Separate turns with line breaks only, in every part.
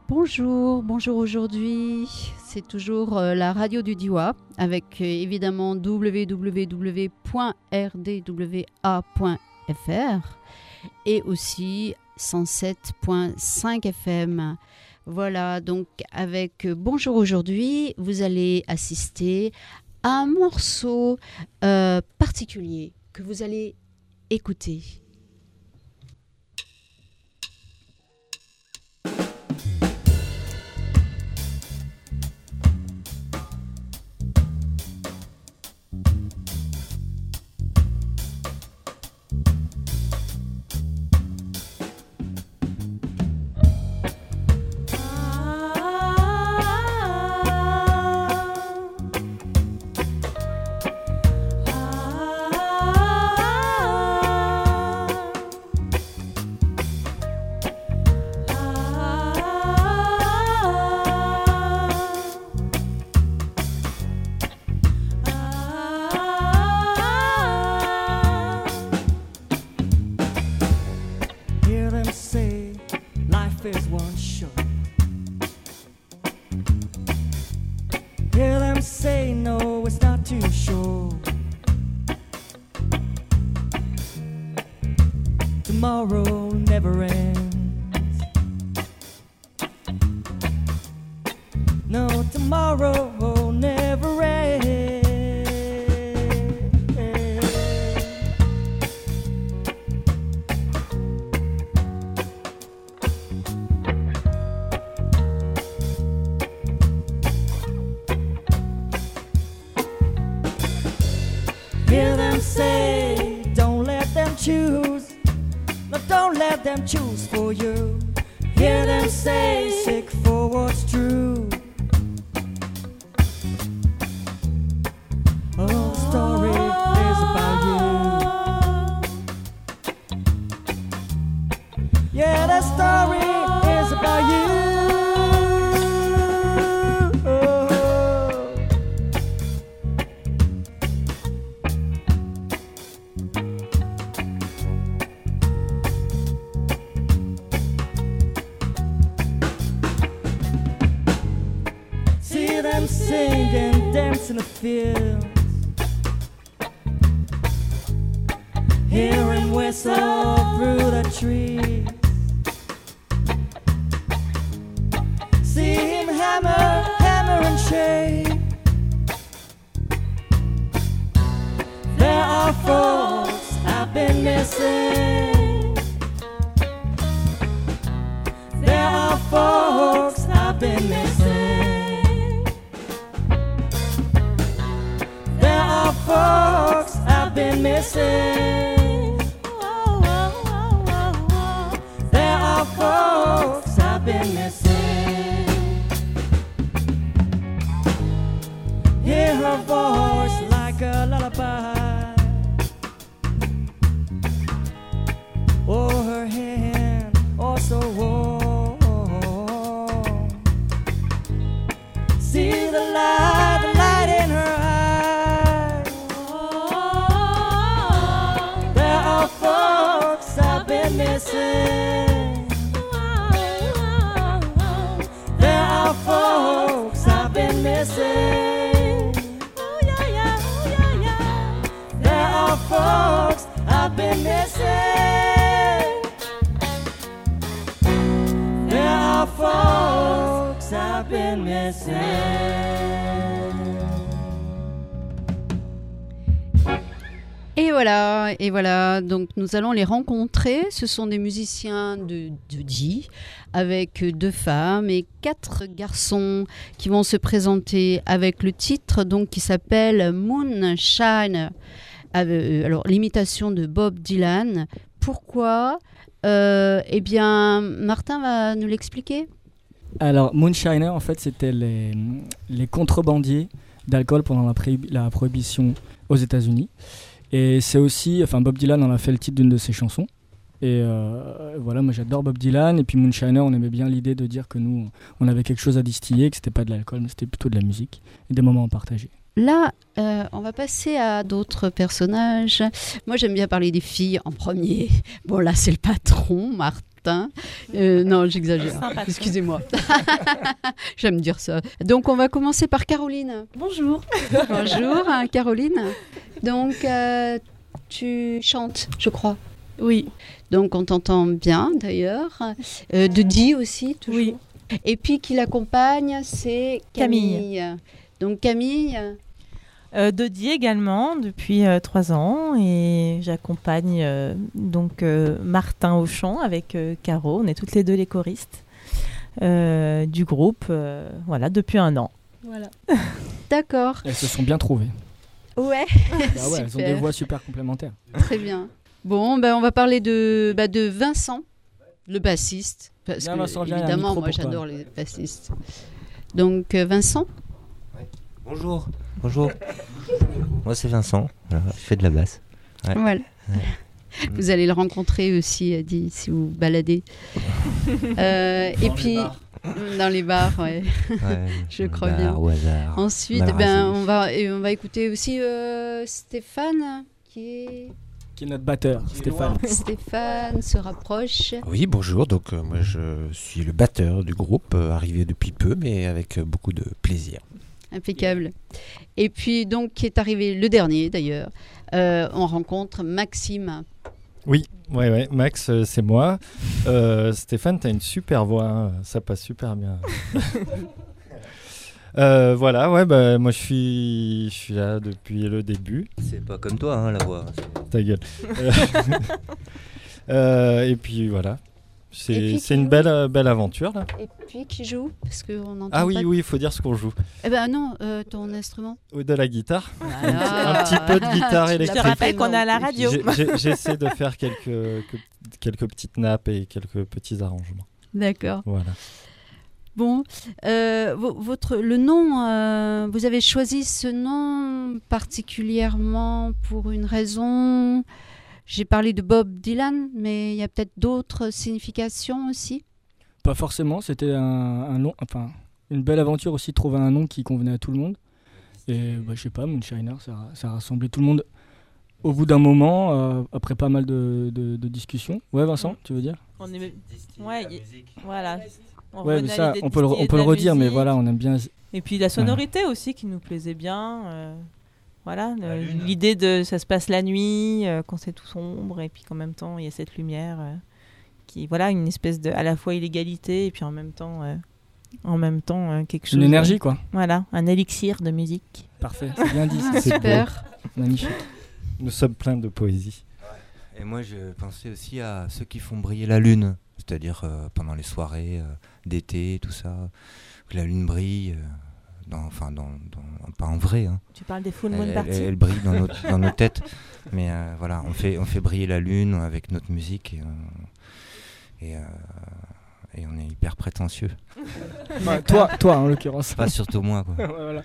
Bonjour, bonjour aujourd'hui. C'est toujours la radio du Diois avec évidemment www.rdwa.fr et aussi 107.5 FM. Voilà, donc avec Bonjour aujourd'hui, vous allez assister à un morceau particulier que vous allez écouter.
Tomorrow never ends. No, tomorrow never ends. Hear them say, don't let them choose. No, don't let them choose for you. Hear them say, seek for what's true. Oh, the story is about you. Yeah, the story is about you. Sing and dance in the fields, hear him whistle through the trees, see him hammer, hammer and shake. There are folks I've been missing. There are folks I've been missing. Folks I've been missing. There are folks I've been missing. Hear her voice like a lullaby. Oh, her hand, oh so warm. See the light in her eyes. Missing. There are folks I've been missing. Oh yeah, yeah, oh yeah, yeah. There are folks I've been missing. There are folks I've been missing.
Et voilà, donc nous allons les rencontrer. Ce sont des musiciens de Die, avec 2 femmes et 4 garçons qui vont se présenter avec le titre donc, qui s'appelle Moonshine. Alors, l'imitation de Bob Dylan. Pourquoi Eh bien, Martin va nous l'expliquer.
Alors, Moonshiner, en fait, c'était les contrebandiers d'alcool pendant la prohibition aux États-Unis. Et c'est aussi, Bob Dylan en a fait le titre d'une de ses chansons. Et voilà, moi j'adore Bob Dylan. Et puis Moonshiner, on aimait bien l'idée de dire que nous, on avait quelque chose à distiller, que c'était pas de l'alcool, mais c'était plutôt de la musique et des moments à partager.
là, on va passer à d'autres personnages. Moi, j'aime bien parler des filles en premier. Bon, là, c'est le patron, Martin. Non, j'exagère. Excusez-moi. J'aime dire ça. Donc, on va commencer par Caroline.
Bonjour.
Bonjour, Caroline. Donc, tu chantes, je crois.
Oui.
Donc, on t'entend bien, d'ailleurs. De Di aussi, toujours.
Oui.
Et puis, qui l'accompagne, c'est Camille. Donc, Camille...
Dodi également depuis 3 ans et j'accompagne donc Martin au chant avec Caro. On est toutes les deux les choristes du groupe voilà, depuis 1 an. Voilà.
D'accord.
Elles se sont bien trouvées.
Ouais.
Bah ouais, elles ont des voix super complémentaires.
Très bien. Bon, on va parler de Vincent, le bassiste. Parce
Viens,
que,
Vincent, viens, il y a un
évidemment,
micro
moi
pour toi.
j'adore les bassistes. Donc Vincent.
Bonjour. Moi c'est Vincent, voilà, je fais de la basse. Ouais.
Voilà. Vous allez le rencontrer aussi, Adi, si vous baladez. Et puis, dans les bars, ouais. Je crois bien.
Au hasard.
Ensuite, on va écouter aussi Stéphane, qui
est notre batteur, Stéphane.
Stéphane se rapproche.
Oui, bonjour. Donc, moi, je suis le batteur du groupe, arrivé depuis peu, mais avec beaucoup de plaisir.
Impeccable. Et puis, donc, qui est arrivé le dernier, d'ailleurs, on rencontre Maxime.
Oui, Max, c'est moi. Stéphane, tu as une super voix, hein. Ça passe super bien. Voilà, moi je suis là depuis le début.
C'est pas comme toi, hein, la voix.
Ta gueule. Et puis voilà. C'est une belle aventure là.
Et puis qui joue parce qu'on entend
Ah oui,
pas...
oui, il faut dire ce qu'on joue.
Eh ben non, ton instrument.
De la guitare.
Voilà.
Un petit peu de guitare électrique.
Je te rappelle qu'on est à la radio.
J'essaie de faire quelques petites nappes et quelques petits arrangements.
D'accord.
Voilà.
Bon, le nom, vous avez choisi ce nom particulièrement pour une raison. J'ai parlé de Bob Dylan, mais il y a peut-être d'autres significations aussi.
Pas forcément, c'était un nom, enfin une belle aventure aussi de trouver un nom qui convenait à tout le monde. Et je sais pas, Moonshiner, ça a rassemblé tout le monde au bout d'un moment, après pas mal de discussions. Ouais, Vincent, tu veux dire ?
Voilà.
Ouais, mais ça, on peut le redire, mais voilà, on aime bien.
Et puis la sonorité aussi qui nous plaisait bien. Voilà, l'idée de ça se passe la nuit, quand c'est tout sombre, et puis qu'en même temps il y a cette lumière qui, voilà, une espèce de à la fois illégalité et puis en même temps quelque chose.
Une énergie, quoi.
Voilà, un élixir de musique.
Parfait, c'est bien dit.
C'est super.
Magnifique.
Nous sommes pleins de poésie.
Et moi je pensais aussi à ceux qui font briller la lune, c'est-à-dire pendant les soirées d'été, tout ça, que la lune brille. Pas en vrai. Hein.
Tu parles des full moon parties.
Elle brille dans nos têtes. Mais voilà, on fait briller la lune avec notre musique et on est hyper prétentieux.
Bah, toi en l'occurrence.
Pas surtout moi, quoi.
Ouais, voilà.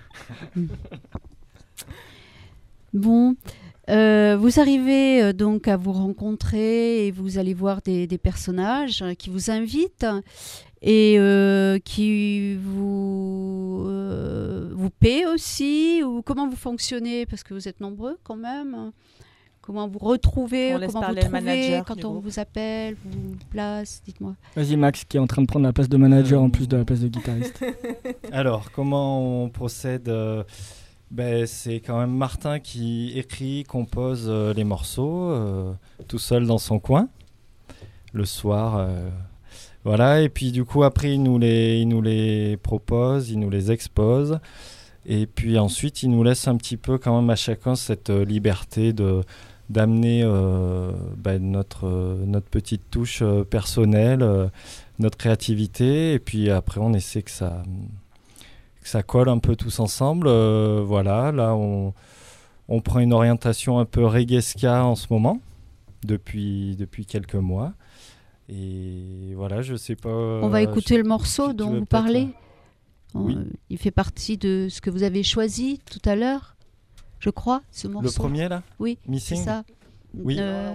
Bon, vous arrivez donc à vous rencontrer et vous allez voir des personnages qui vous invitent. Et qui vous paie aussi, ou comment vous fonctionnez parce que vous êtes nombreux quand même. Comment vous retrouvez, comment vous trouvez quand on vous appelle, vous place, dites-moi.
Vas-y Max qui est en train de prendre la place de manager en plus de la place de guitariste.
Alors comment on procède c'est quand même Martin qui écrit, compose les morceaux tout seul dans son coin le soir. Voilà, et puis du coup après il nous les propose, il nous les expose, et puis ensuite il nous laisse un petit peu quand même à chacun cette liberté d'amener notre petite touche personnelle, notre créativité, et puis après on essaie que ça colle un peu tous ensemble. Voilà, là on prend une orientation un peu reggae-ska en ce moment, depuis quelques mois. Et voilà, je sais pas.
On va écouter le morceau dont vous parlez.
Oui.
Il fait partie de ce que vous avez choisi tout à l'heure, je crois, ce morceau.
Le premier là ?
Oui,
Missing.
c'est ça.
Oui.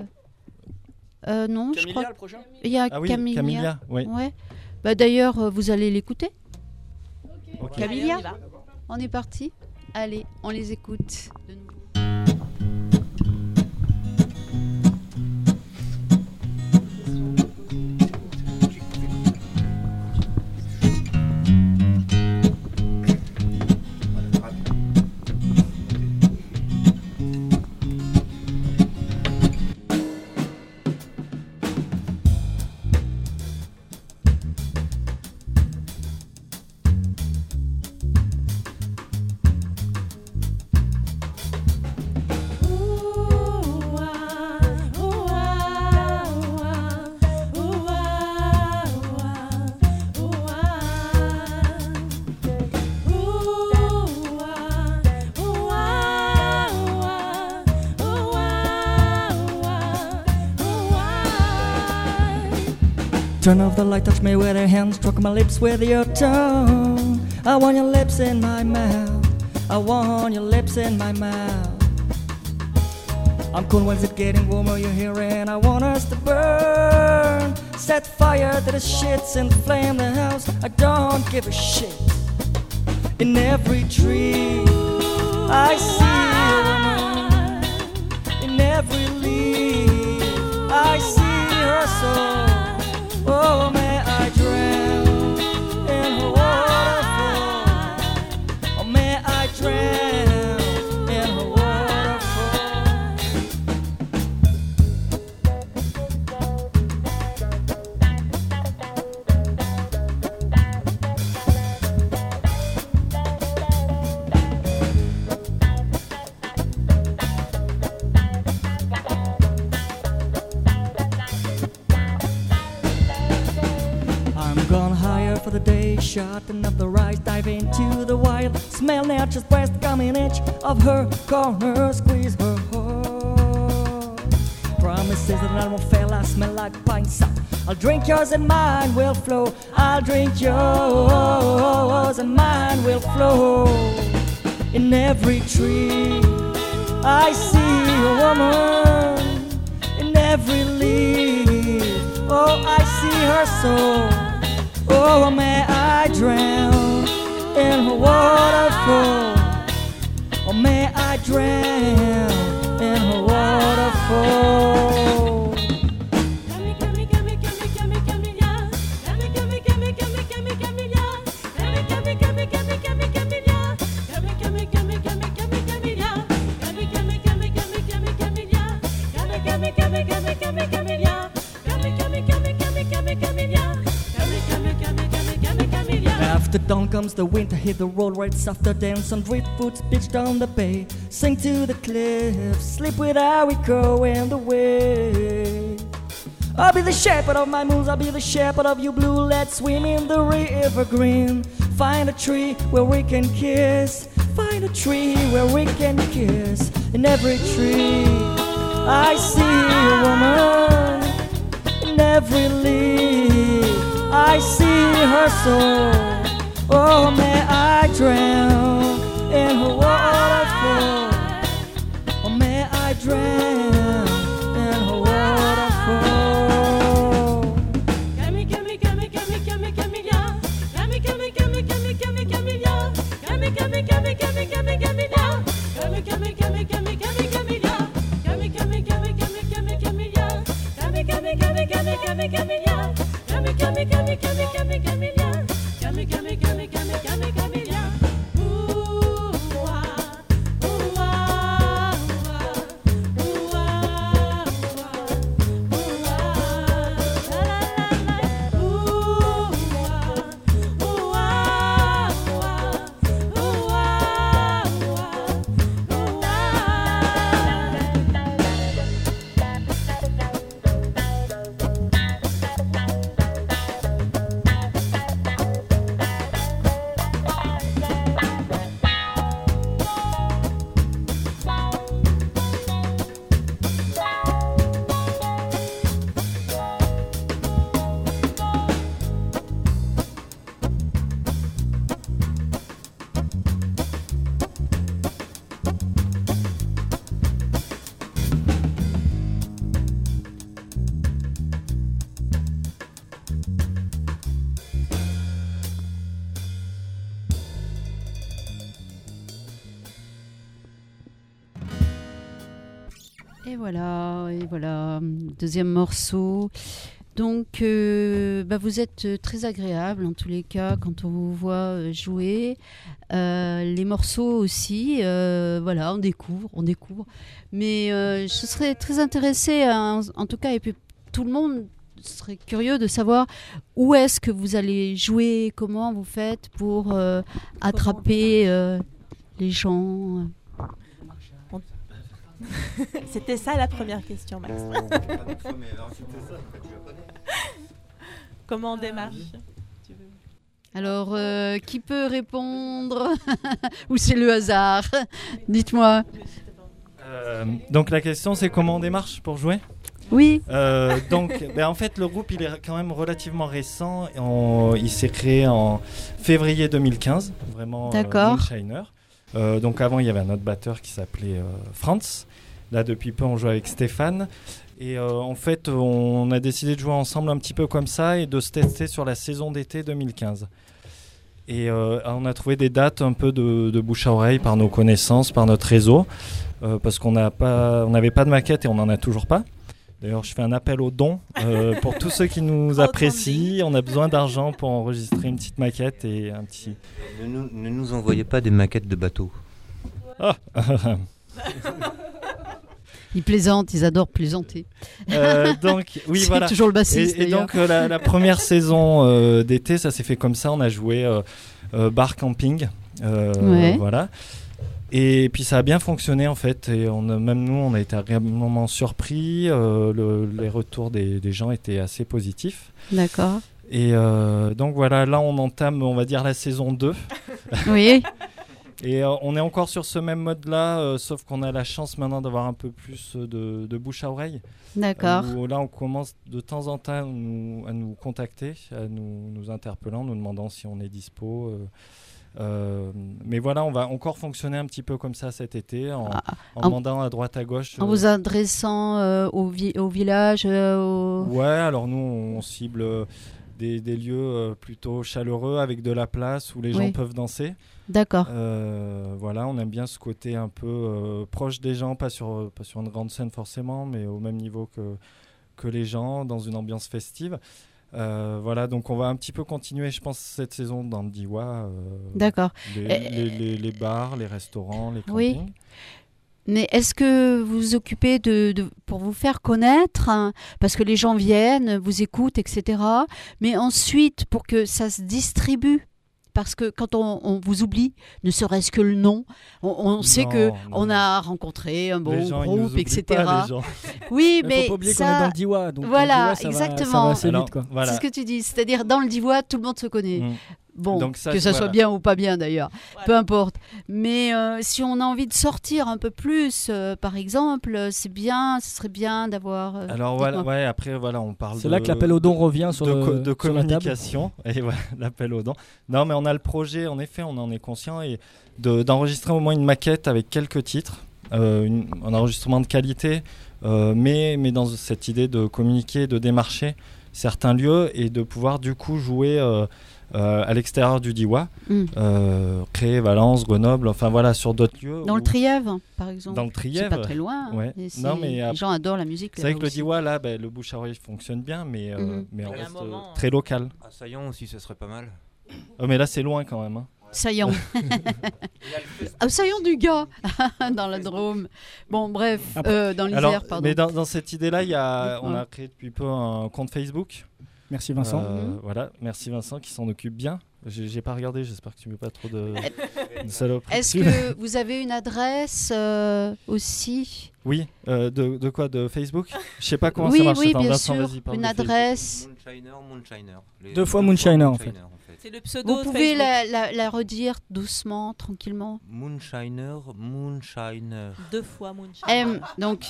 Non, je crois.
Le prochain ?
Il y a
Camilla, oui.
Ouais. D'ailleurs, vous allez l'écouter.
Okay.
Camilla, on est parti. Allez, on les écoute de nouveau.
Turn off the light, touch me with your hands, stroke my lips with your tongue. I want your lips in my mouth, I want your lips in my mouth. I'm cold, when's it getting warmer, you're here and I want us to burn. Set fire to the shits and flame the house, I don't give a shit. In every tree I see a woman, in every leaf I see her soul. Oh, may I drown in her waterfall. Oh, may I drown in her waterfall. Gone higher for the day, shotting up the rise, dive into the wild, smell nature's breast, coming edge of her corner, squeeze her heart. Promises that I won't fail, I smell like pine sap. I'll drink yours and mine will flow. I'll drink yours and mine will flow. In every tree I see a woman, in every leaf, oh I see her soul. Oh, may I drown in her waterfall. Oh, may I drown in her waterfall. After dawn comes the winter, hit the road where it's softer, dance on driftwood, beach down the bay, sing to the cliffs, sleep with Arico and the wave. I'll be the shepherd of my moons, I'll be the shepherd of you blue, let's swim in the river green. Find a tree where we can kiss, find a tree where we can kiss. In every tree I see a woman, in every leaf I see her soul. Oh, may I drown in her waterfall. Oh, may I drown in her waterfall.
Et voilà, deuxième morceau. Donc, vous êtes très agréable en tous les cas quand on vous voit jouer. Les morceaux aussi, on découvre. Mais je serais très intéressée, en tout cas, et puis tout le monde serait curieux de savoir où est-ce que vous allez jouer, comment vous faites pour attraper les gens.
C'était ça la première question, Max. Comment on démarche?
Alors, qui peut répondre? Ou c'est le hasard? Dites-moi.
Donc la question c'est comment on démarche pour jouer?
Oui.
En fait le groupe il est quand même relativement récent. Il s'est créé en février 2015, vraiment.
D'accord.
Moonshiner. Donc avant il y avait un autre batteur qui s'appelait Franz. Là depuis peu on joue avec Stéphane. Et en fait on a décidé de jouer ensemble un petit peu comme ça et de se tester sur la saison d'été 2015. Et on a trouvé des dates un peu de bouche à oreille par nos connaissances, par notre réseau, parce qu'on n'avait pas de maquette et on n'en a toujours pas. D'ailleurs, je fais un appel aux dons pour tous ceux qui nous apprécient. On a besoin d'argent pour enregistrer une petite maquette et un petit...
Ne nous envoyez pas des maquettes de bateaux.
Ah.
Ils plaisantent, ils adorent plaisanter.
Donc, oui,
c'est
voilà.
toujours le bassiste.
Et donc, la première saison d'été, ça s'est fait comme ça. On a joué bar camping.
Ouais.
Voilà. Et puis, ça a bien fonctionné, en fait. Et même nous, on a été agréablement surpris. Les retours des gens étaient assez positifs.
D'accord.
Et donc, voilà, là, on entame, on va dire, la saison 2.
Oui.
Et on est encore sur ce même mode-là, sauf qu'on a la chance maintenant d'avoir un peu plus de bouche à oreille.
D'accord.
Où là, on commence de temps en temps à nous contacter, à nous interpellant, nous demandant si on est dispo. Mais voilà, on va encore fonctionner un petit peu comme ça cet été, en demandant à droite à gauche.
En vous adressant au village
Ouais, alors nous, on cible des lieux plutôt chaleureux, avec de la place où les gens peuvent danser.
D'accord.
Voilà, on aime bien ce côté un peu proche des gens, pas sur une grande scène forcément, mais au même niveau que les gens, dans une ambiance festive. Voilà, donc on va un petit peu continuer, je pense, cette saison dans le Diois.
D'accord.
Les bars, les restaurants, les campings.
Oui. Mais est-ce que vous vous occupez pour vous faire connaître, hein, parce que les gens viennent, vous écoutent, etc. Mais ensuite, pour que ça se distribue, parce que quand on vous oublie, ne serait-ce que le nom, on sait qu'on a rencontré un bon groupe, etc.
Pas,
oui, mais
faut pas oublier
ça...
qu'on est dans le Diois, donc
voilà,
le Diois,
exactement.
Ça va assez vite, quoi.
Voilà.
C'est ce que tu dis, c'est-à-dire dans le Diois, tout le monde se connaît. Bon,
donc ça,
que ça soit bien ou pas bien d'ailleurs, peu importe. Mais si on a envie de sortir un peu plus, par exemple, ce serait bien d'avoir...
Alors voilà, ouais, après voilà, on parle
c'est là que l'appel aux dons revient sur
de communication. Et voilà, l'appel aux dons. Non, mais on a le projet, en effet, on en est conscient, et d'enregistrer au moins une maquette avec quelques titres, un enregistrement de qualité, mais dans cette idée de communiquer, de démarcher certains lieux et de pouvoir du coup jouer... à l'extérieur du Diois, Cré, Valence, Grenoble, enfin voilà, sur d'autres lieux.
Dans le Trièvre, par exemple.
Dans le Trièvre.
C'est pas très loin.
Ouais.
Non, mais les gens adorent la musique.
C'est vrai que le Diois, là, le bouche à oreille fonctionne bien, mais on reste très local.
À Saillant aussi, ce serait pas mal.
Mais là, c'est loin quand même. Hein.
Saillant. Saillant du Gars, dans la Drôme. Bon, bref, dans l'Isère, pardon.
Mais dans cette idée-là, on a créé depuis peu un compte Facebook.
Merci Vincent.
Voilà, merci Vincent qui s'en occupe bien. J'ai pas regardé, j'espère que tu mets pas trop de saloperies.
Est-ce que vous avez une adresse aussi?
Oui, de quoi? De Facebook? Je sais pas comment ça marche.
Oui, bien
Vincent,
sûr,
vas-y, parle
une
de
adresse.
Moonshiner.
Deux fois Moonshiner en fait.
C'est le pseudo.
Vous pouvez la redire doucement, tranquillement.
Moonshiner.
Deux fois Moonshiner.
Donc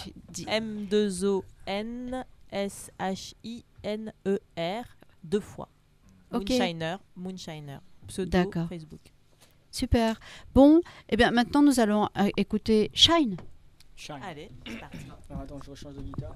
M2ONSHINER, deux fois.
Okay.
Moonshiner, pseudo.
D'accord.
Facebook.
Super. Bon, et bien maintenant nous allons écouter Shine.
Allez, c'est parti.
Alors, attends, je rechange de guitare.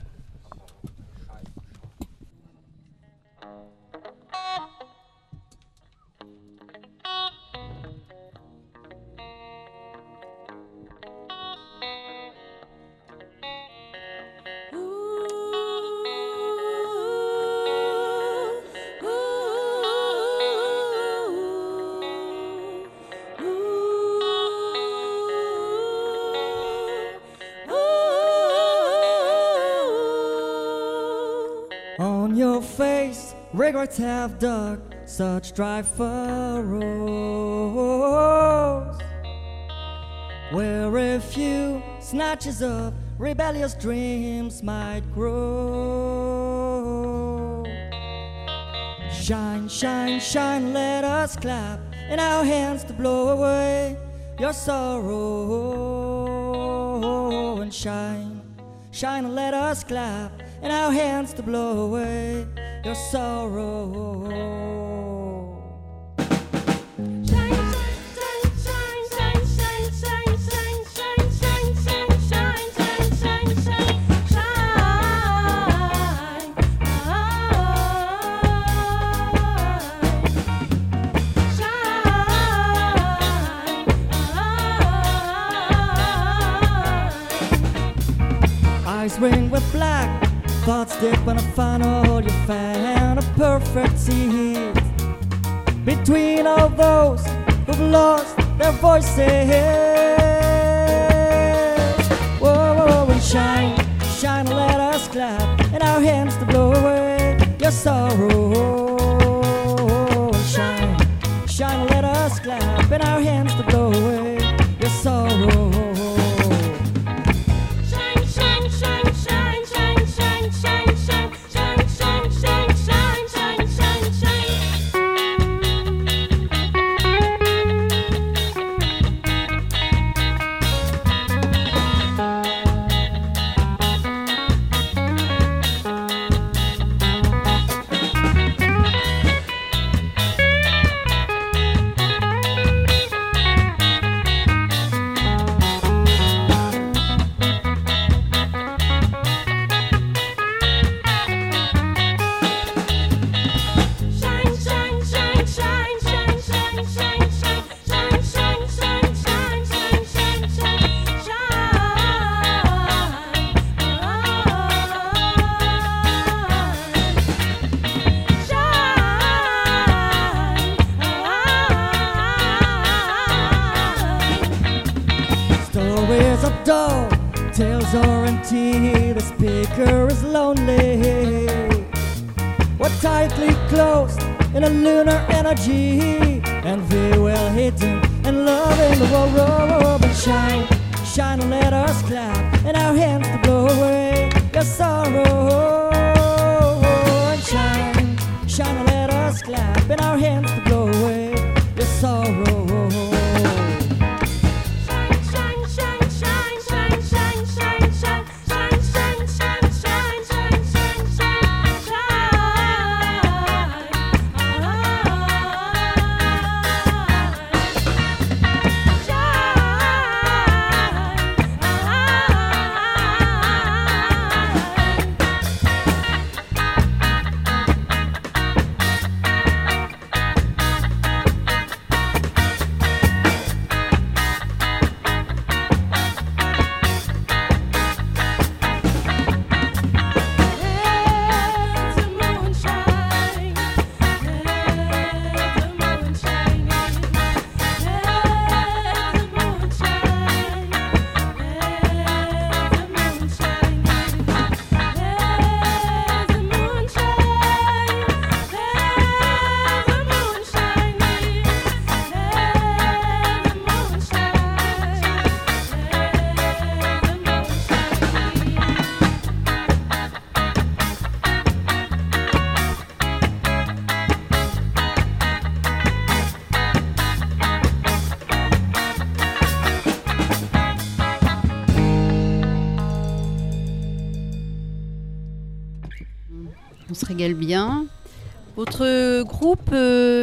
On your face, regrets have dug such dry furrows, where a few snatches of rebellious dreams might grow. Shine, shine, shine, let us clap in our hands to blow away your sorrow. And shine, shine, and let us clap in our hands to blow away your sorrow. Eyes ring with black, thoughts deep when I find all you found a perfect seat between all those who've lost their voices. Whoa, whoa, and shine, shine, and let us clap in our hands to blow away your sorrow. And shine, shine, and let us clap in our hands to blow away your sorrow. Stories of dull, tales are empty, the speaker is lonely. We're tightly closed in a lunar energy, and very well hidden and loving the world. Robe and shine, shine, and let us clap in our hands to blow away your sorrow. And shine, shine, and let us clap in our hands to blow away your sorrow.
On se régale bien. Votre groupe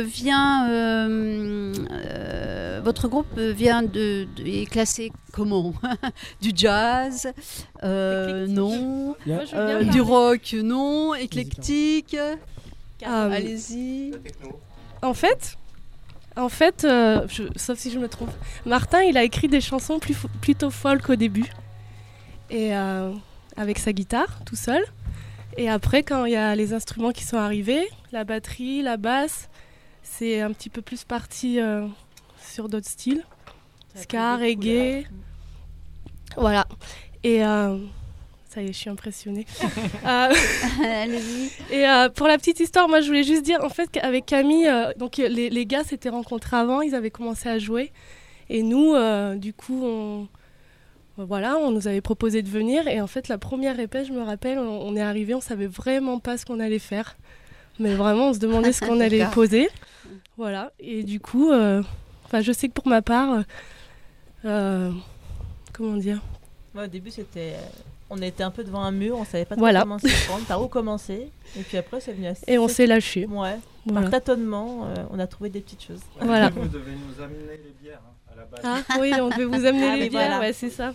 est classé comment? Du jazz, non.
Yeah.
Du rock, non. Éclectique. Allez-y.
En fait, sauf si je me trompe, Martin, il a écrit des chansons plutôt folk au début, et avec sa guitare, tout seul. Et après, quand il y a les instruments qui sont arrivés, la batterie, la basse, c'est un petit peu plus parti sur d'autres styles. Ska, reggae. Voilà. Et Ça y est, je suis impressionnée.
Allez-y.
Et pour la petite histoire, moi je voulais juste dire en fait qu'avec Camille, donc les gars s'étaient rencontrés avant, ils avaient commencé à jouer. Et nous, du coup, on nous avait proposé de venir. Et en fait, la première répète, je me rappelle, on est arrivé, on savait vraiment pas ce qu'on allait faire. Mais vraiment, on se demandait ce qu'on allait poser. Voilà. Et du coup, je sais que pour ma part, comment dire ?
Moi, au début, on était un peu devant un mur, on savait pas trop
Voilà.
comment s'y prendre, par où commencer. Et puis après, c'est venu assez.
Et on s'est lâché.
Ouais.
Voilà.
Par tâtonnement, on a trouvé des petites choses.
Voilà.
Vous devez nous amener les bières à la base.
Ah oui, on devait vous amener les bières,
voilà.
ouais, c'est ça.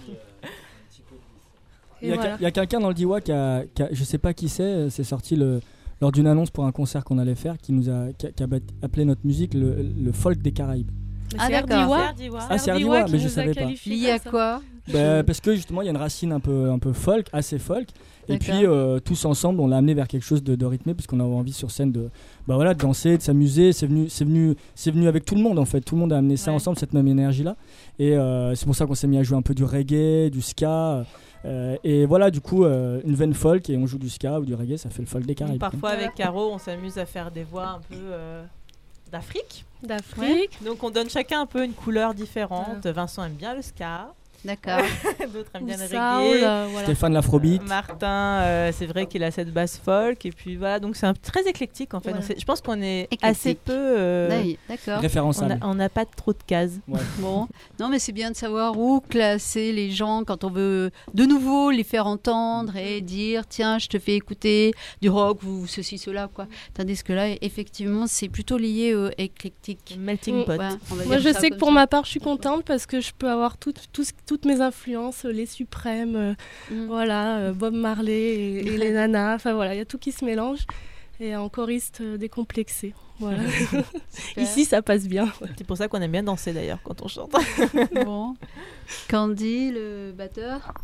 Il y a quelqu'un dans le Diwa qui a, je sais pas qui c'est sorti lors d'une annonce pour un concert qu'on allait faire, qui a appelé notre musique le folk des Caraïbes.
Ah,
C'est
d'accord.
Erdiwa.
C'est Erdiwa,
qui
mais je
nous a
savais pas.
qualifiés
Lié à
comme ça.
quoi?
Parce que justement il y a une racine un peu folk, assez folk, et
D'accord.
puis tous ensemble on l'a amené vers quelque chose de rythmé, parce qu'on avait envie sur scène de danser, de s'amuser. C'est venu avec tout le monde en fait, tout le monde a amené ça ensemble, cette même énergie là, et c'est pour ça qu'on s'est mis à jouer un peu du reggae, du ska, et voilà, du coup une veine folk, et on joue du ska ou du reggae, ça fait le folk des Caraïbes.
Parfois avec Caro, on s'amuse à faire des voix un peu d'Afrique.
D'Afrique.
Donc on donne chacun un peu une couleur différente. Vincent aime bien le ska,
D'accord.
d'autres aiment bien le
Soul,
reggae.
voilà.
Stéphane l'afrobeat.
Martin, c'est vrai qu'il a cette basse folk, et puis voilà, donc c'est très éclectique en fait.
Ouais.
Donc je pense qu'on est
Éclectique.
assez peu.
Oui, d'accord.
Référençable.
On n'a pas trop de cases.
Bon, non, mais c'est bien de savoir où classer les gens quand on veut de nouveau les faire entendre et dire tiens, je te fais écouter du rock ou ceci, cela, quoi. Tandis que là, effectivement, c'est plutôt lié au éclectique.
Melting pot.
Ouais, on va
Moi,
dire
je
ça
sais que
comme
pour
ça.
ma part, je suis contente parce que je peux avoir toutes mes influences, les suprêmes, Bob Marley et les nanas. Enfin voilà, il y a tout qui se mélange. Et en choriste décomplexé. Voilà. Ici, ça passe bien.
C'est pour ça qu'on aime bien danser d'ailleurs quand on chante.
Bon. Candy, le batteur,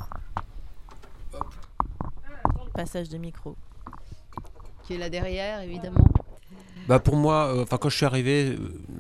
Passage de micro.
qui est là derrière, évidemment.
Pour moi, quand je suis arrivé,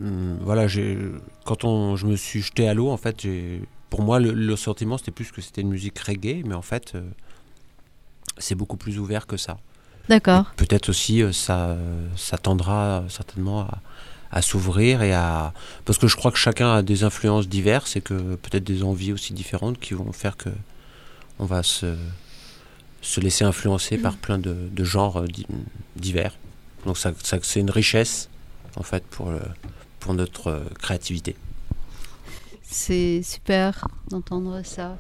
quand je me suis jeté à l'eau, en fait, pour moi, le sentiment, c'était plus que c'était une musique reggae, mais en fait, c'est beaucoup plus ouvert que ça.
D'accord.
Et peut-être aussi, ça tendra certainement à s'ouvrir parce que je crois que chacun a des influences diverses et que peut-être des envies aussi différentes qui vont faire que on va se laisser influencer par plein de genres divers. Donc ça, c'est une richesse en fait pour notre créativité.
C'est super d'entendre ça.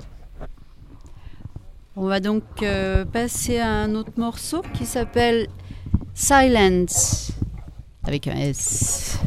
On va donc passer à un autre morceau qui s'appelle Silence, avec un S.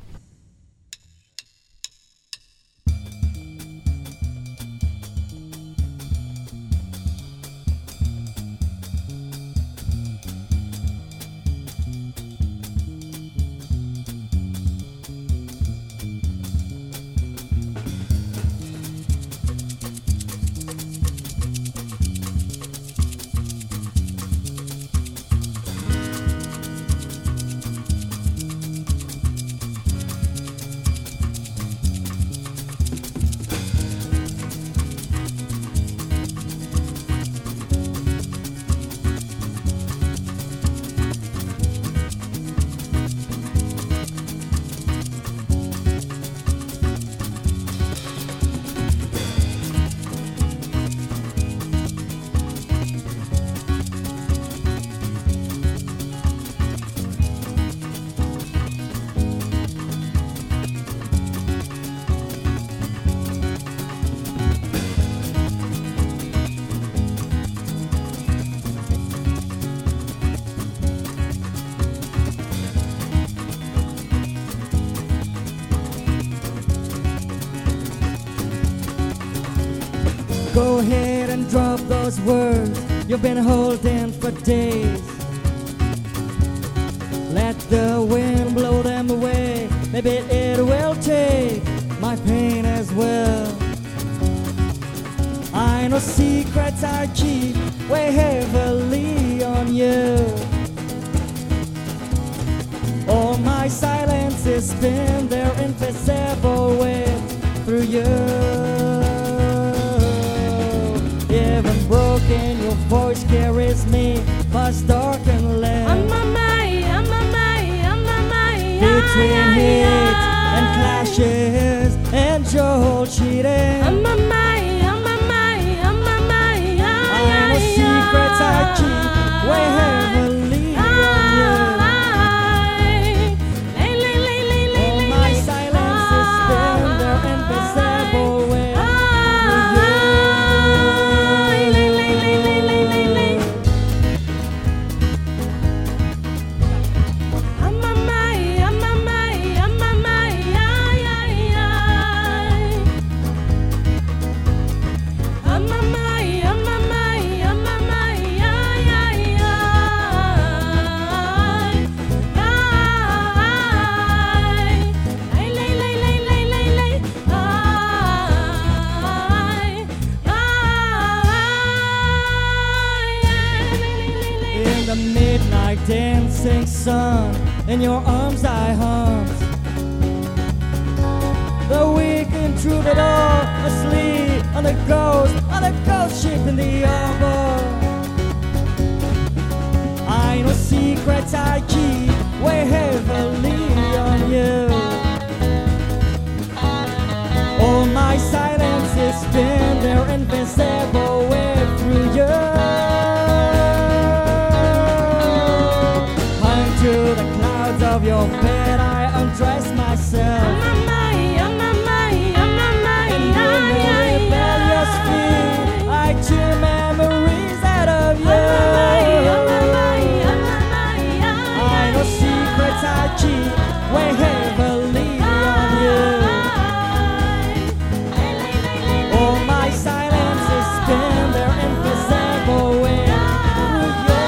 Go ahead and drop those words you've been holding for days. Let the wind blow them away. Maybe it will take my pain as well. I know secrets I keep weigh heavily on you. All my silence has been their invisible way through you. Even broken, you'll fall. midnight dancing sun, in your arms I hunt. The weekend troubadour, asleep on the ghost ship in the harbor. I know secrets I keep, weigh heavily on you. All my silences spin their invisible way through you. Hung to the clouds of your bed, I undress myself. In your rebellious feet, I cheer memories out of you. I know secrets I keep, weigh heavily on you. All my silences spin their invisible way through you.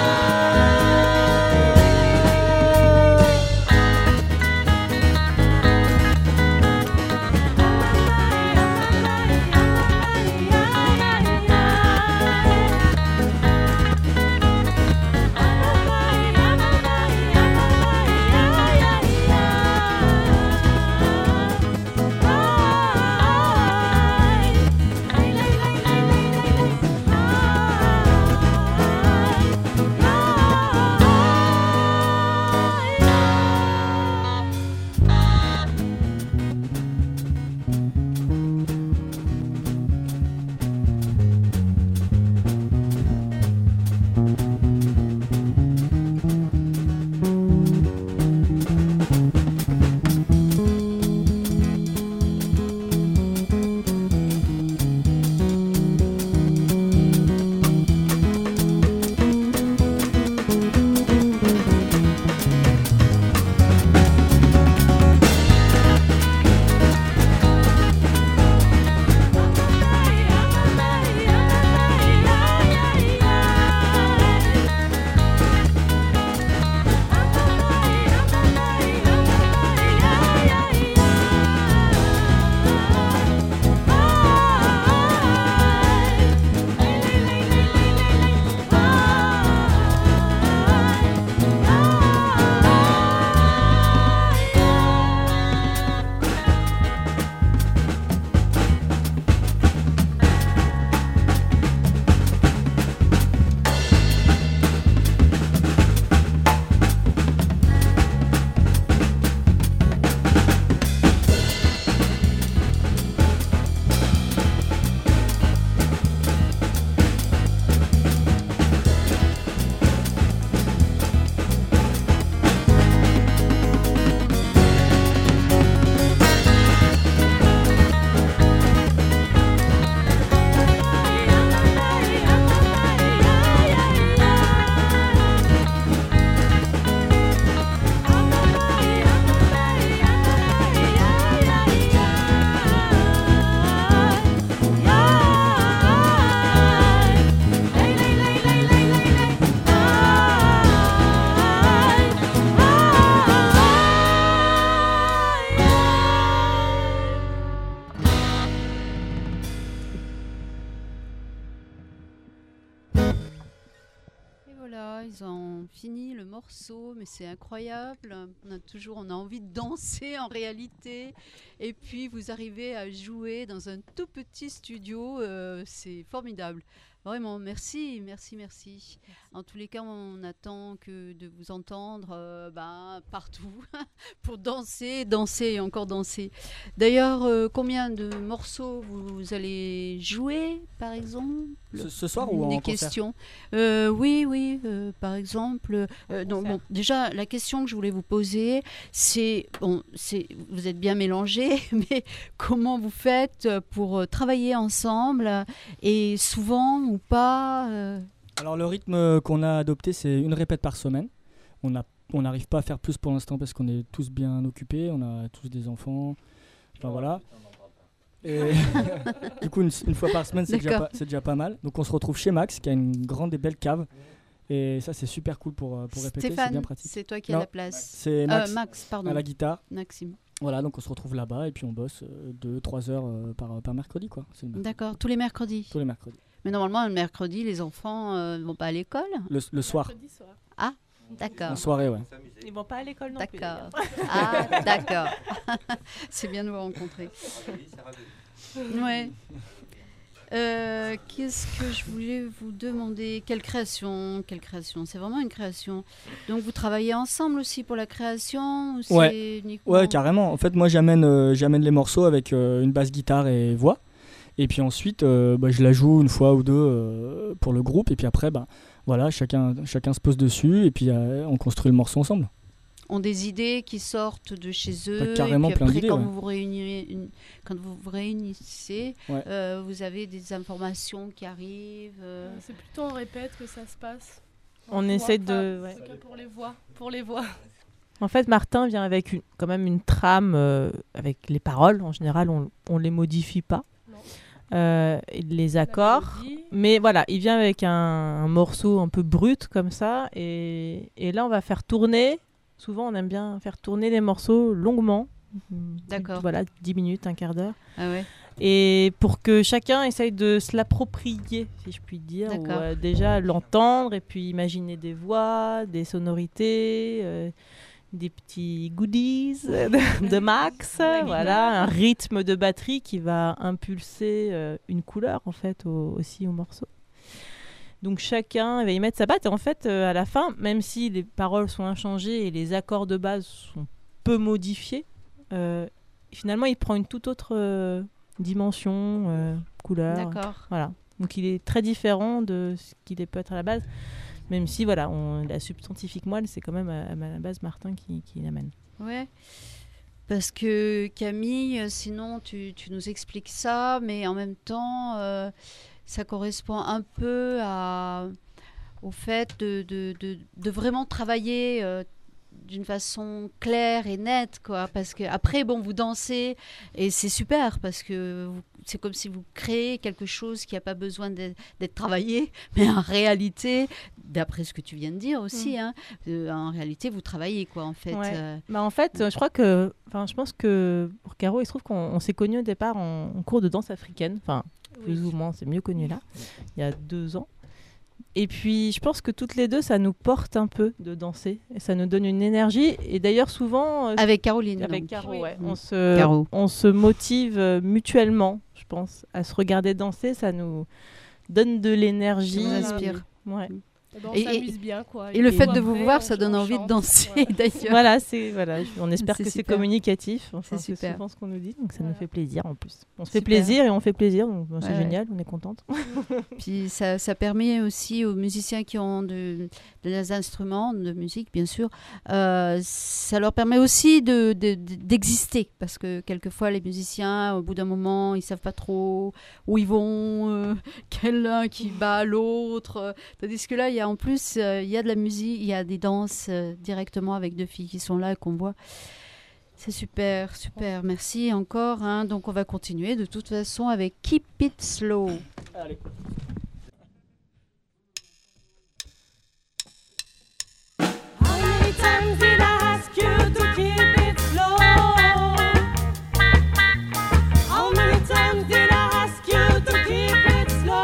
Ils ont fini le morceau, mais c'est incroyable. On a envie de danser en réalité. Et puis vous arrivez à jouer dans un tout petit studio, c'est formidable. Vraiment, merci. En tous les cas, on attend que de vous entendre partout pour danser et encore danser. D'ailleurs, combien de morceaux vous allez jouer, par exemple ?
Ce soir ou en concert ?
Des questions. Oui, par exemple. Déjà, la question que je voulais vous poser, c'est vous êtes bien mélangés, mais comment vous faites pour travailler ensemble et souvent ou pas
Alors le rythme qu'on a adopté, c'est une répète par semaine. On n'arrive pas à faire plus pour l'instant parce qu'on est tous bien occupés, on a tous des enfants. Enfin voilà. Et du coup, une fois par semaine, c'est déjà pas mal. Donc on se retrouve chez Max, qui a une grande et belle cave. Et ça, c'est super cool pour répéter,
Stéphane,
c'est bien pratique.
c'est toi qui as la place.
C'est
Max, pardon.
À la guitare.
Maxime.
Voilà, donc on se retrouve là-bas et puis on bosse 2-3 heures par mercredi, quoi.
D'accord, tous les mercredis.
Tous les mercredis.
Mais normalement, le mercredi, les enfants ne vont pas à l'école.
Le soir,
Mercredi soir.
D'accord.
en soirée, ouais.
Ils vont pas à l'école non plus.
D'accord. Ah, d'accord. C'est bien de vous rencontrer. Ouais. Qu'est-ce que je voulais vous demander? Quelle création? C'est vraiment une création. Donc vous travaillez ensemble aussi pour la création ou
Ouais.
c'est uniquement...
Ouais, carrément. En fait, moi, j'amène les morceaux avec une basse guitare et voix. Et puis ensuite, je la joue une fois ou deux pour le groupe. Et puis après, voilà, chacun se pose dessus et puis on construit le morceau ensemble.
Ont des idées qui sortent de chez eux.
Carrément,
et puis
plein
après,
d'idées,
quand
ouais.
vous vous réunissez,
Ouais.
vous avez des informations qui arrivent.
C'est plutôt on répète que ça se passe.
On
voit,
essaie
enfin,
de...
en
ouais.
tout cas pour les voix.
En fait, Martin vient avec quand même une trame avec les paroles. En général, on les modifie pas. Et les accords. Mais voilà, il vient avec un morceau un peu brut comme ça. Et là, on va faire tourner. Souvent, on aime bien faire tourner les morceaux longuement.
D'accord.
Voilà, 10 minutes, un quart d'heure.
Ah ouais.
Et pour que chacun essaye de se l'approprier, si je puis dire. Ou,
D'accord.
déjà l'entendre et puis imaginer des voix, des sonorités, des petits goodies de Max. Voilà, un rythme de batterie qui va impulser une couleur en fait aussi au morceau. Donc chacun va y mettre sa patte et en fait à la fin, même si les paroles sont inchangées et les accords de base sont peu modifiés, finalement il prend une toute autre dimension, couleur.
D'accord.
Voilà. Donc il est très différent de ce qu'il peut être à la base, même si voilà, la substantifique moelle c'est quand même à la base Martin qui l'amène.
Ouais. Parce que Camille, sinon tu nous expliques ça, mais en même temps, ça correspond un peu au fait de vraiment travailler d'une façon claire et nette, quoi. Parce que après, bon, vous dansez et c'est super parce que c'est comme si vous créez quelque chose qui n'a pas besoin d'être travaillé, mais en réalité, d'après ce que tu viens de dire aussi, en réalité, vous travaillez, quoi, en fait.
Ouais. En fait, je pense que pour Caro, il se trouve qu'on s'est connus au départ en cours de danse africaine. Enfin, plus ou moins, c'est mieux connu là, il y a 2 ans. Et puis, je pense que toutes les deux, ça nous porte un peu de danser. Et ça nous donne une énergie. Et d'ailleurs, souvent...
avec Caroline.
Avec
donc.
Caro, ouais.
Caro.
On se motive mutuellement, je pense, à se regarder danser. Ça nous donne de l'énergie.
Ça nous inspire.
Ouais.
On s'amuse bien, quoi.
Et le fait
puis
de vous
après,
voir,
on
ça donne envie de
chante,
danser,
voilà.
d'ailleurs.
On espère
C'est
que c'est
super.
communicatif. Enfin,
C'est super.
souvent ce qu'on nous dit, donc ça nous fait plaisir en plus. On se fait
Super.
plaisir et on fait plaisir, donc c'est
Ouais.
génial, on est contente.
Puis ça permet aussi aux musiciens qui ont des instruments de musique, bien sûr, ça leur permet aussi d'exister. Parce que quelquefois, les musiciens, au bout d'un moment, ils ne savent pas trop où ils vont, quel l'un qui bat l'autre. Tandis que là, il y a en plus, il y a de la musique, il y a des danses directement avec 2 filles qui sont là et qu'on voit. C'est super, super. Merci encore. Donc, on va continuer de toute façon avec Keep It Slow.
Allez.
How many times did I ask you to keep it slow? How many times did I ask you to keep it slow?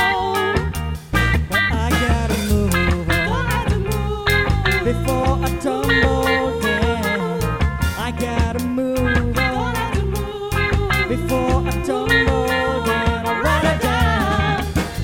But I gotta move on
Gotta move,
before I tumble down. I gotta move on
gotta move,
before I tumble down. I run it down.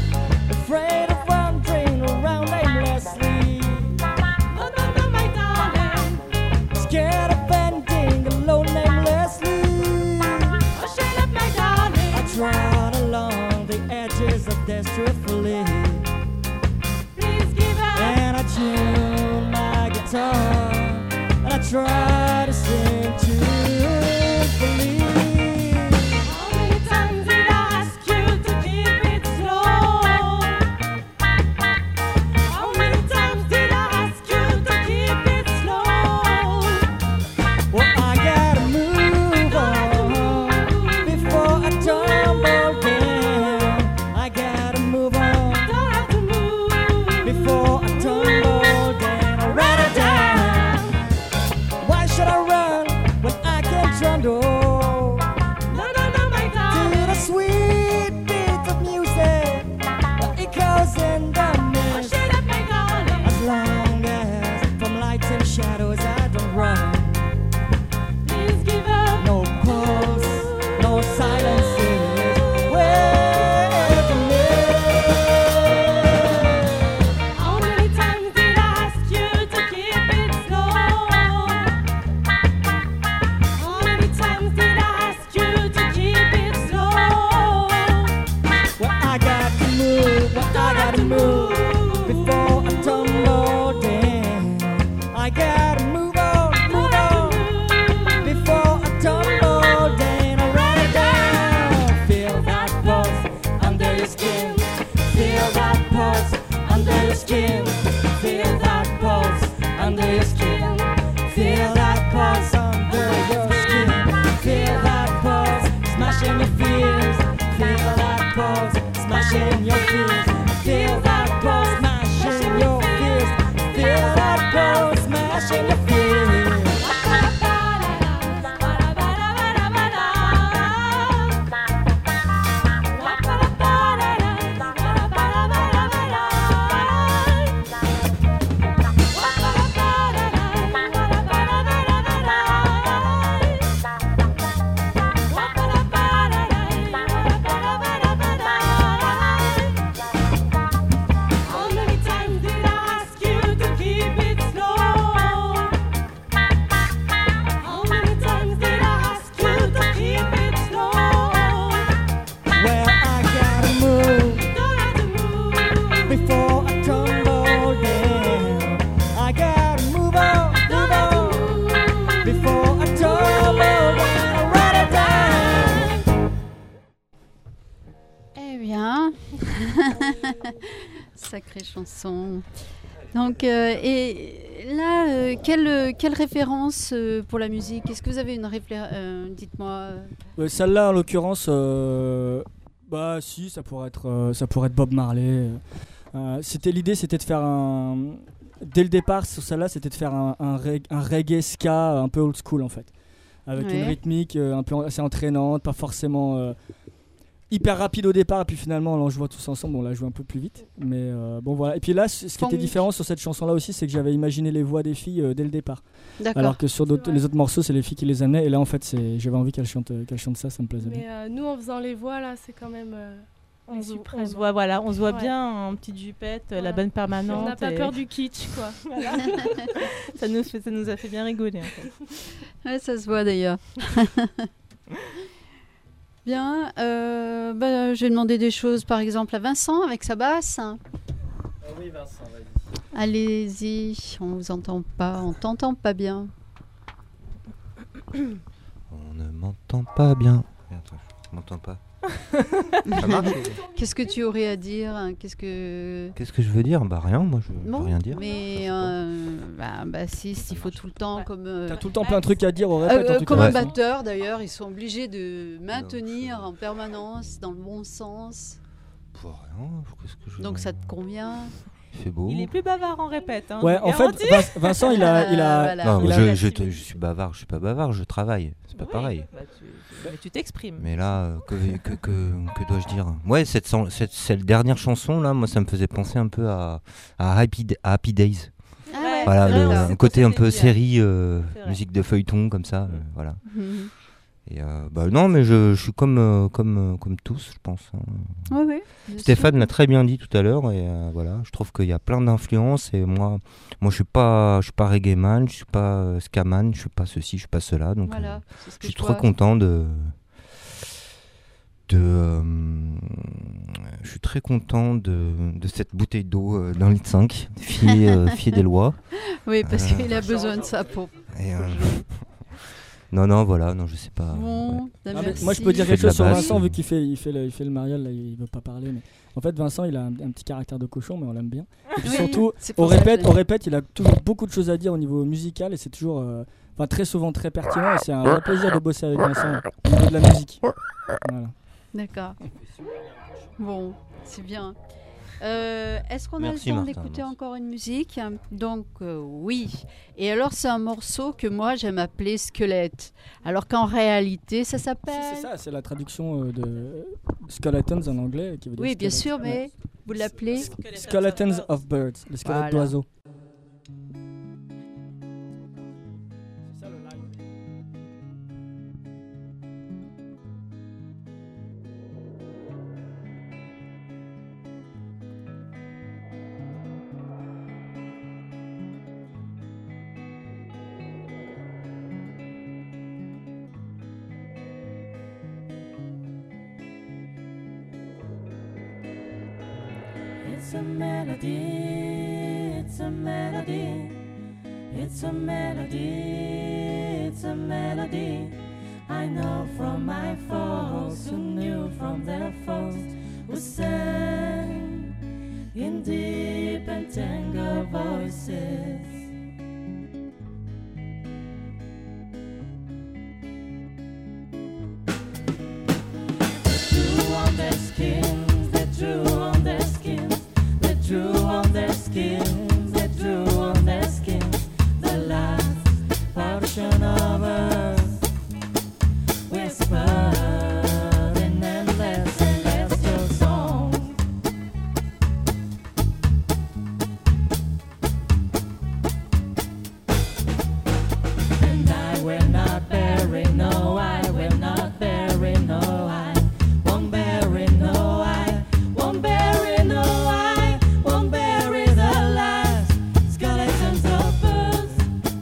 your skin. Feel that pulse under your skin. Feel that pulse under your skin. Feel that pulse smashing your fears. Feel that pulse smashing your fears. Feel that pulse smashing your fears. Feel that pulse smashing your fears. How many times did I ask you to keep it slow? How many times did I ask you to keep it slow? Well, I gotta move before I tumble down. I gotta move on before I tumble down. Write it down.
Eh bien, sacrée chanson. Donc, et là, quelle référence pour la musique? Est-ce que vous avez une référence? Dites-moi.
Celle-là, en l'occurrence, bah si, ça pourrait être Bob Marley. L'idée, c'était de faire dès le départ sur celle-là, c'était de faire un reggae ska un peu old school en fait, avec une rythmique un peu assez entraînante, pas forcément hyper rapide au départ, et puis finalement on joue tous ensemble, on l'a joué un peu plus vite, mais bon voilà. Et puis là, ce qui était différent sur cette chanson-là aussi, c'est que j'avais imaginé les voix des filles dès le départ, alors que sur les autres morceaux, c'est les filles qui les amenaient, et là en fait, j'avais envie qu'elles chantent ça me plaisait bien.
Mais nous, en faisant les voix, là, c'est quand même
On se
suprême.
voit, voilà, on se voit
Ouais.
bien en petite jupette, la
Voilà.
bonne permanente.
On n'a pas
et-
peur du kitsch, quoi. Voilà.
ça nous a fait bien rigoler. En fait.
Ouais, ça se voit d'ailleurs. Bien, je vais demander des choses par exemple à Vincent avec sa basse.
Oui, Vincent, vas-y.
Allez-y, on vous entend pas, on t'entend pas bien.
On ne m'entend pas bien. Attends, je m'entends pas. Ça marche?
Qu'est-ce que tu aurais à dire? Qu'est-ce que
je veux dire? Bah rien, moi je
Bon,
veux rien dire.
mais s'il faut tout le temps comme
T'as tout le temps plein de trucs à dire au répète. en tout
comme
cas.
un batteur d'ailleurs, ils sont obligés de maintenir en permanence dans le bon sens.
Pour rien, qu'est-ce que je...
Donc ça te convient?
Il fait beau.
Il est plus bavard en répète. Hein,
Ouais,
je vous
en fait,
garantis.
Vincent, il a
Voilà.
Non,
il a-
je suis bavard, je suis pas bavard, je travaille. C'est pas
Oui,
pareil.
bah, mais tu t'exprimes.
Mais là, que dois-je dire? Ouais, cette dernière chanson là, moi ça me faisait penser un peu à Happy Days.
Ah ouais,
Voilà,
d'accord.
un côté un peu
C'est vrai.
série,
C'est vrai.
musique de feuilleton comme ça, voilà.
Mhm.
Et non, mais je suis comme tous, je pense. Hein.
Ouais, bien
Stéphane
sûr.
l'a très bien dit tout à l'heure, et voilà, je trouve qu'il y a plein d'influences, et moi je suis pas reggae man, je suis pas ska man, je suis pas ceci, je suis pas cela, donc
Voilà, c'est ce que
je suis
je
trop
vois.
content je suis très content de cette bouteille d'eau d'un litre 5, fier des lois.
Oui, parce qu'il a besoin de ça pour.
Et, non, voilà, non, je sais pas.
Bon,
ouais.
ben
Ah, mais
merci.
moi je peux dire
Il fait
quelque
de la
chose sur
basse.
Vincent vu qu'il fait le mariole là, il veut pas parler, mais en fait Vincent il a un petit caractère de cochon, mais on l'aime bien, et puis
Oui,
surtout
c'est pour ça que je l'aime.
au répète il a toujours beaucoup de choses à dire au niveau musical, et c'est toujours très souvent très pertinent, et c'est un vrai plaisir de bosser avec Vincent au niveau de la musique. Voilà.
D'accord. Bon, c'est bien. Est-ce qu'on a
Merci,
le temps
Martin,
d'écouter
merci.
encore une musique? Donc oui. Et alors c'est un morceau que moi j'aime appeler Squelette. Alors qu'en réalité ça s'appelle...
C'est ça, c'est la traduction de Skeletons en anglais qui veut dire
Oui, bien
squelette.
sûr, mais
Ouais.
vous l'appelez...
Skeletons of Birds, les squelettes
Voilà.
d'oiseaux.
It's a melody, it's a melody, it's a melody, it's a melody. I know from my folks who knew from their folks who sang in deep deep and tender voices. They drew on their skins, they drew on their skins, they drew on their skins, they drew on their skins. The last portion of earth whispered in endless celestial song. And I will not bury, no, I will not bury, no, I won't bury, no, I won't bury, no, I won't bury the last skeletons of earth.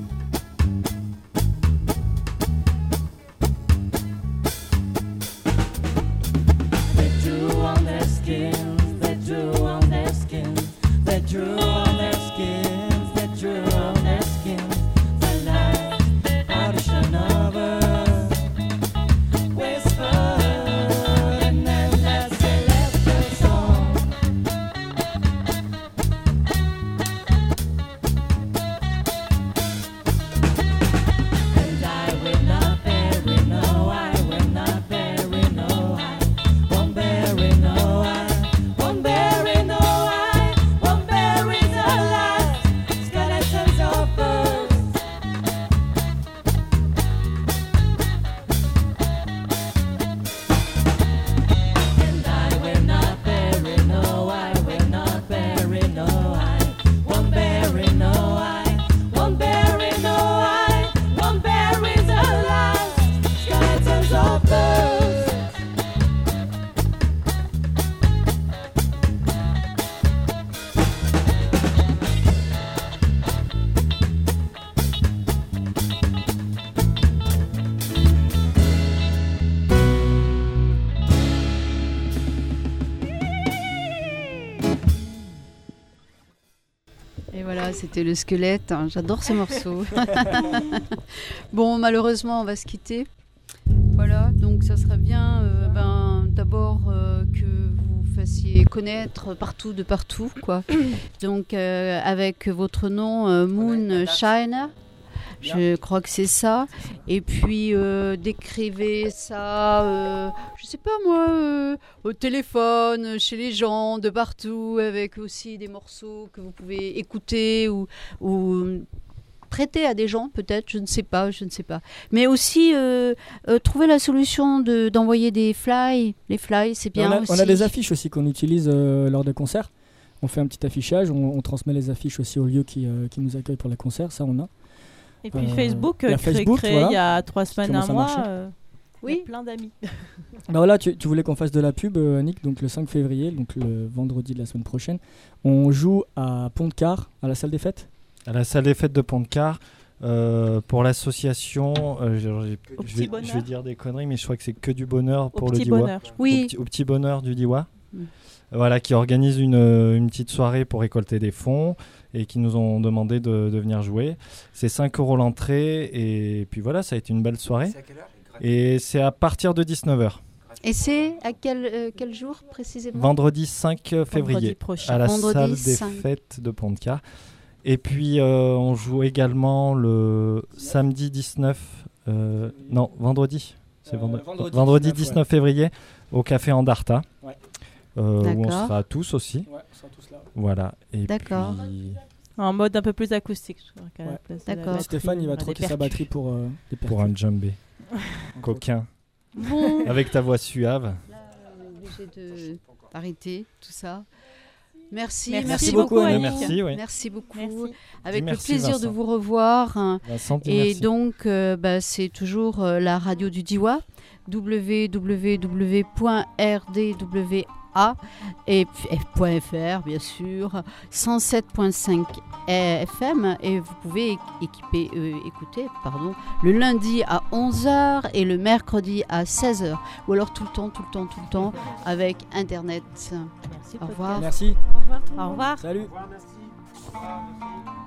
They drew on their skins, they drew on their skins, they drew on their skins, they drew on their skins. The last portion of earth whispered in endless celestial song. And I will not bury, no, I will not bury, no, I won't bury, no, I won't bury, no, I won't bury the last skeletons of earth. And I will not bury, no, I will not bury, no, I won't bury, no, I won't bury, no, I won't bury the last skeletons of earth.
Et voilà, c'était le squelette. Hein. J'adore ce morceau. Bon, malheureusement, on va se quitter. Voilà, donc ça serait bien d'abord que vous fassiez connaître partout, de partout, quoi. Donc, avec votre nom, Moonshiner. Je crois que c'est ça. Et puis, décrivez ça, je sais pas moi, au téléphone, chez les gens, de partout, avec aussi des morceaux que vous pouvez écouter ou prêter à des gens, peut-être, je ne sais pas. Mais aussi, trouver la solution d'envoyer des fly. Les fly, c'est bien aussi.
On a des affiches aussi qu'on utilise lors des concerts. On fait un petit affichage, on transmet les affiches aussi aux lieux qui nous accueillent pour les concerts, ça on a.
Et puis Facebook,
il y a Facebook,
créé
voilà,
il y a 3 semaines, un mois.
Oui.
Il y a plein d'amis.
Bah voilà, tu voulais qu'on fasse de la pub, Annick, donc le 5 février, donc le vendredi de la semaine prochaine. On joue à Pont-de-Car, à la salle des fêtes.
À la salle des fêtes de Pont-de-Car, pour l'association, je vais dire des conneries, mais je crois que c'est que du bonheur pour le Diois.
Oui.
Au petit bonheur du Diois. Voilà, qui organise une petite soirée pour récolter des fonds et qui nous ont demandé de venir jouer. C'est 5 € l'entrée et puis voilà, ça a été une belle soirée.
C'est à quelle heure?
Et c'est à partir de 19h.
Et c'est à quel jour précisément?
Vendredi 5 février, à la salle des fêtes de Pont-de-Car. Et puis on joue également le samedi 19... vendredi. C'est vendredi 19 février au Café Andarta.
Ouais.
Où on sera tous aussi.
Ouais, on sera tous là.
Voilà. Et
D'accord.
puis...
En mode un peu plus acoustique.
Ouais. D'accord.
Stéphane, il va trotter sa batterie pour des percus.
Pour un djembé. Coquin.
Bon.
Avec ta voix suave.
Là, on est obligé d'arrêter tout ça. Merci
beaucoup,
Annick.
Merci
beaucoup.
Merci.
Avec
Merci,
le plaisir
Vincent.
de vous revoir.
Vincent,
Et
merci.
donc, c'est toujours la radio du Diois, www.rdwa et .fr bien sûr, 107.5 FM, et vous pouvez écouter le lundi à 11h et le mercredi à 16h, ou alors tout le temps avec Internet.
Merci.
Au revoir.
Merci.
Au revoir tout le monde.
Au revoir.
Salut.
Merci.